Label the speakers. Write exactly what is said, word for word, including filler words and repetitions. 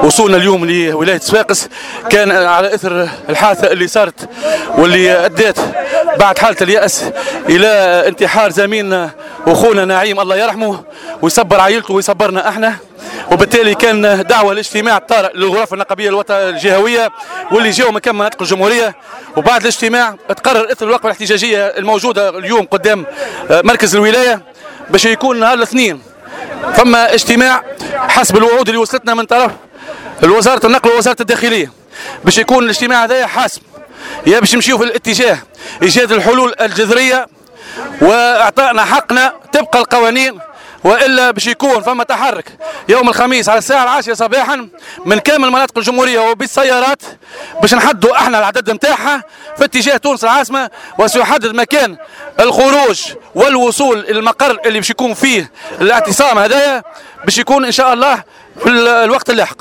Speaker 1: وصولنا اليوم لولاية صفاقس كان على اثر الحادثة اللي صارت واللي ادت بعد حالة اليأس الى انتحار زميلنا واخونا نعيم الله يرحمه ويصبر عائلته ويصبرنا احنا. وبالتالي كان دعوه لاجتماع طارئ للغرف النقابيه الوطنيه الجهويه واللي جاوا من كم مناطق الجمهوريه. وبعد الاجتماع تقرر اثر الوقفه الاحتجاجيه الموجوده اليوم قدام مركز الولايه باش يكون نهار الاثنين فما اجتماع حسب الوعود اللي وصلتنا من طرف وزاره النقل ووزاره الداخليه باش يكون الاجتماع هذا حاسم يا باش نمشيو في الاتجاه ايجاد الحلول الجذريه واعطائنا حقنا تبقى القوانين، والا باش يكون فما تحرك يوم الخميس على الساعه العاشرة صباحا من كامل مناطق الجمهوريه وبالسيارات باش نحدوا احنا العدد نتاعها في اتجاه تونس العاصمه، وسيحدد مكان الخروج والوصول الى المقر اللي باش يكون فيه الاعتصام هذايا باش يكون ان شاء الله في الوقت اللاحق.